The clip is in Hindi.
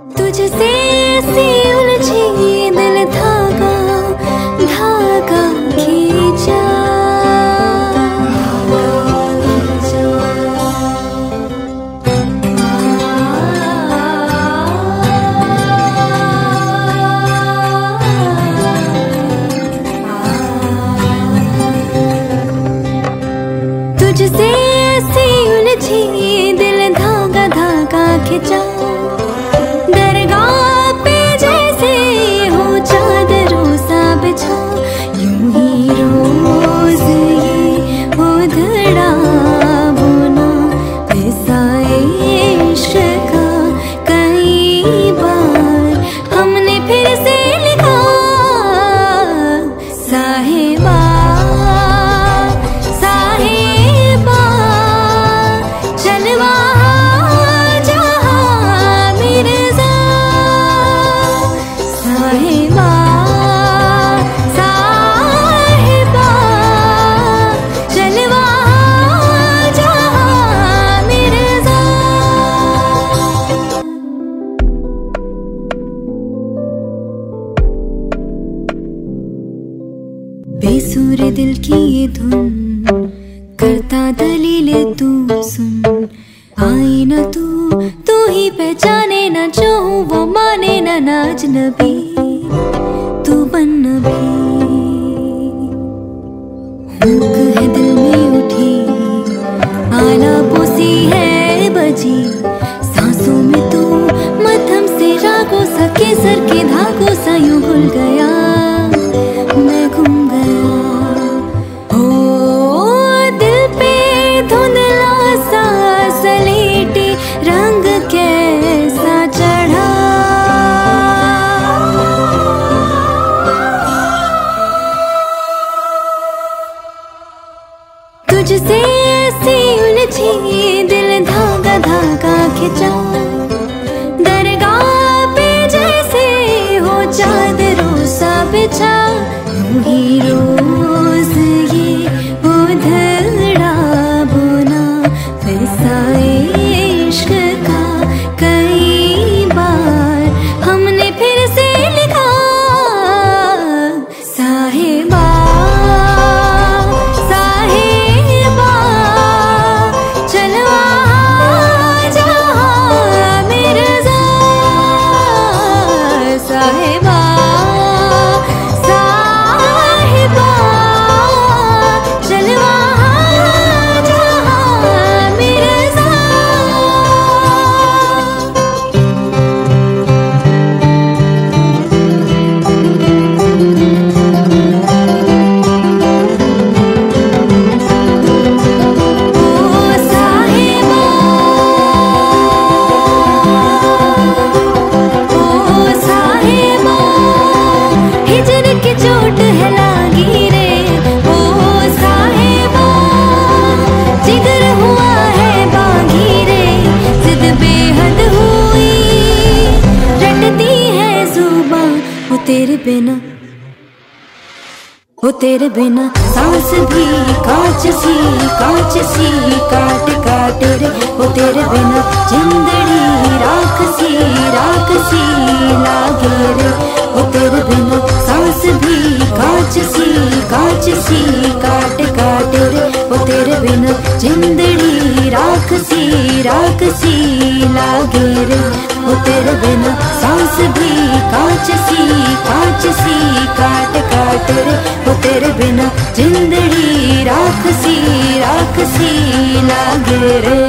तुझसे ऐसी उलझी दिल धागा धागा खींचा। तुझसे ऐसी उलझी दिल धागा धागा खींचा। दरगाह पे जैसे हो चादरों सा बिछा, यूं ही रोज ये उधड़ा बुना ऐसा इश्क का कई बार हमने फिर से लिखा। साहिबा साहिबा चलवा बेसुर दिल की ये धुन करता दलील तू सुन। आई न तू ही पहचाने न जो वो माने न नाज नबी तू बन नबी। हुक है दिल में उठी आला पोसी है बजी, सांसों में तू मध्यम से रागों सा केसर के धागों सा यूं घुल गया मैं गुम गया। हो दिल पे धुंधला सा सलेटी रंग कैसा चढ़ा। तुझसे ऐसी उलझी दिल धागा धागा खिंचा। दरगाह पे जैसे हो चादरों सा बिछा, यूं ही रोज ये उधड़ा बुना वैसा इश्क का कई बार हमने फिर से लिखा। साहिबा साहिबा चलवा जहां मिर्ज़ा। साहिबा चोट है लागी रे ओ साहिबा, जिगर हुआ है बागी रे, जिद बेहद हुई रटती है जुबां। वो तेरे बिना सांस भी कांच सी काट काट रे। वो तेरे बिना जिंदड़ी राख सी लागे रे। वो तेरे बिना सांस भी कांच सी काट काट रे। वो तेरे बिना जिंदड़ी राख सी लागे रे। वो तेरे बिना सांस भी कांच सी काट काट रे। वो तेरे बिना जिंदड़ी राख सी लागे रे।